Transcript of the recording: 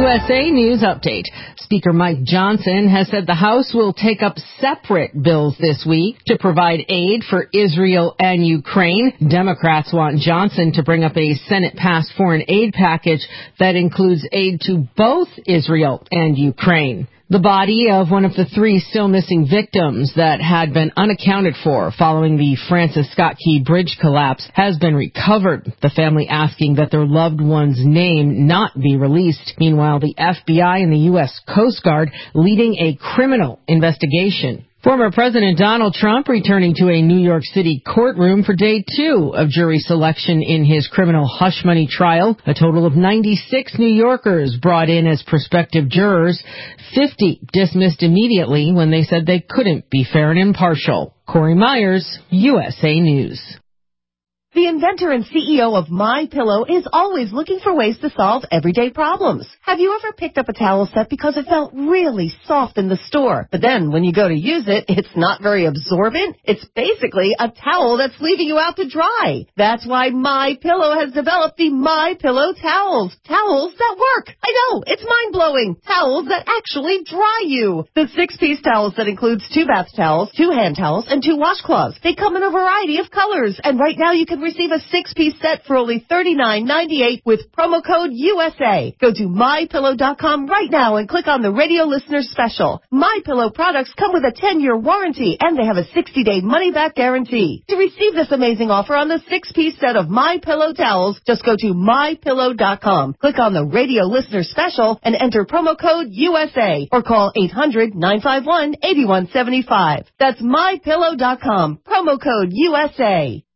USA News Update. Speaker Mike Johnson has said the House will take up separate bills this week to provide aid for Israel and Ukraine. Democrats want Johnson to bring up a Senate-passed foreign aid package that includes aid to both Israel and Ukraine. The body of one of the 3 still missing victims that had been unaccounted for following the Francis Scott Key Bridge collapse has been recovered, the family asking that their loved one's name not be released. Meanwhile, the FBI and the U.S. Coast Guard leading a criminal investigation. Former President Donald Trump returning to a New York City courtroom for day 2 of jury selection in his criminal hush money trial. A total of 96 New Yorkers brought in as prospective jurors. 50 dismissed immediately when they said they couldn't be fair and impartial. Corey Myers, USA News. The inventor and CEO of MyPillow is always looking for ways to solve everyday problems. Have you ever picked up a towel set because it felt really soft in the store, but then when you go to use it, it's not very absorbent? It's basically a towel that's leaving you out to dry. That's why MyPillow has developed the MyPillow towels. Towels that work. I know, it's mind-blowing. Towels that actually dry you. The 6-piece towel set includes 2 bath towels, 2 hand towels, and 2 washcloths. They come in a variety of colors, and right now you can receive a 6-piece set for only $39.98 with promo code USA. Go to MyPillow.com right now and click on the radio listener special. MyPillow products come with a 10-year warranty and they have a 60-day money-back guarantee. To receive this amazing offer on the 6-piece set of MyPillow towels, just go to MyPillow.com. Click on the radio listener special and enter promo code USA or call 800-951-8175. That's MyPillow.com. Promo code USA.